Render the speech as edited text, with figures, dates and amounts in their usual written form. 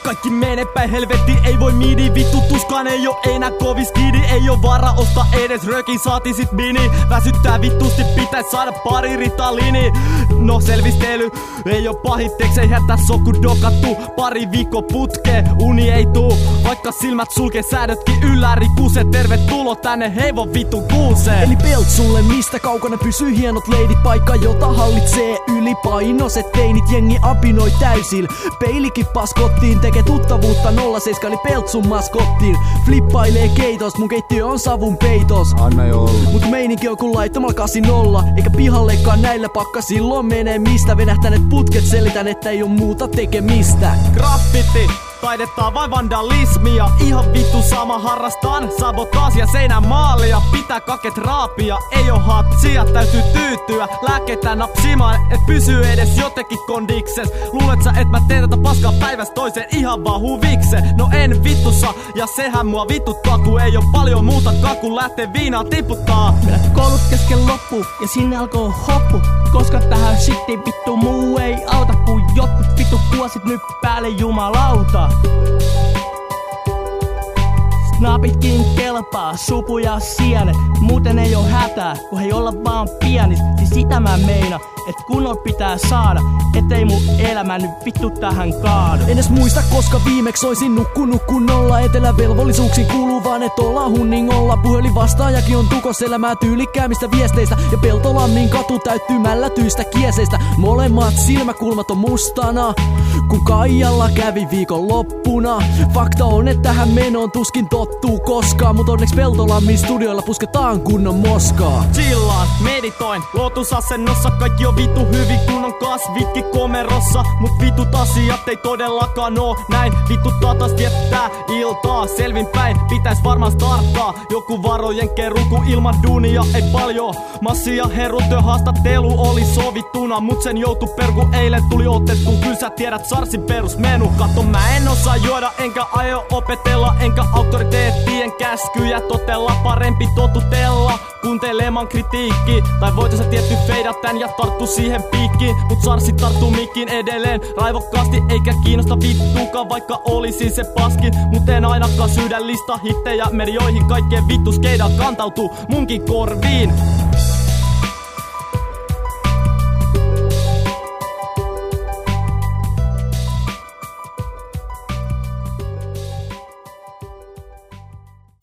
kaikki menee päin helvetti, ei voi midi. Vittu tuskaan ei oo enää kovin skidi. Ei oo vara ostaa edes rökin, saati sit mini. Väsyttää vittusti, pitäis saada pari Ritalini. No selvistely, ei oo pahitteeks, ei hätää soku dokattu. Pari viikko putkee, uni ei tuu. Vaikka silmät sulkee, säädötkin ylläri kuse. Tervetuloa tänne heivon vittu kuuseen. Eli Peltsulle, mistä kaukana pysyy hienot leidit. Paikka, jota hallitsee ylipainoiset teinit. Jengi apinoi täysil, peilikin paskottiin. Tekee tuttavuutta 07, eli Peltsun maskottiin. Flippailee keitos, mun keittiö on savun peitos. Anna jo olla. Mut meininki on kun laittomalla 80. Eikä pihallekaan näillä pakka silloin menee mistä. Venähtäneet putket selitän, että ei oo muuta tekemistä. Graffiti taidettaa vai vandalismia. Ihan vittu sama, harrastaan sabotaasia. Seinän maalia, pitää kaket raapia. Ei oo hatsia, täytyy tyytyä lääkkeitä napsimaan, et pysyy edes jotenkin kondikses. Luulet sä, et mä teen tätä paskaa päivästä toiseen ihan vaan huvikse? No en vittussa, ja sehän mua vituttaa, kun ei oo paljon muuta kun lähtee viinaa tiputtaa. Meillä koulut kesken loppu ja sinne alkoi hoppu. Koska tähän shittiin vittu muu ei auta, kun jotkut vittu kuosit nyt päälle jumalauta. Snapitkin kelpaa, supu ja sienet. Muuten ei oo hätää, kun hei olla vaan pianis. Siis sitä mä meina, et kunnon pitää saada, ettei mun elämä nyt vittu tähän kaadu. En edes muista, koska viimeksi oisin nukkunut kunnolla. Etelävelvollisuuksiin kuuluu vaan, et ollaan hunningolla. Puhelin vastaajakin on tukos elämää tyylikkäämistä viesteistä. Ja Peltolammin katu täyttyy mällätyistä kieseistä. Molemmat silmäkulmat on mustana, kun Kaijalla kävi viikon loppuna. Fakta on, että tähän menoon tuskin tottuu koskaan. Mut onneksi Peltolammin studioilla pusketaan kunnon moskaa. Chillaan, meditoin, lootusasennossa. Kaikki on vitu hyvin, kun on kasvitkin komerossa. Mut vitut asiat ei todellakaan oo näin. Vituttaa taas viettää iltaa. Selvinpäin, pitäis varmaan starttaa joku varojen keru, kun ilman duunia ei paljon. Massia herrutyö haastattelu oli sovittuna, mut sen joutu perku eilen tuli otettu. Kyllä sä tiedät Sarsin perusmenu. Katso, mä en osaa juoda, enkä aio opetella, enkä auktoriteettien käskyjä totella. Parempi totutella kuuntelemaan kritiikki. Tai voitais tietty feida tän ja tarttu siihen piikkiin. Mut Sarsi tarttuu mikkiin edelleen raivokkaasti, eikä kiinnosta vittuukaan, vaikka olisin se paskin. Mut en ainakaan syydä lista hittejä medioihin. Kaikkeen vittu skeidat kantautuu munkin korviin.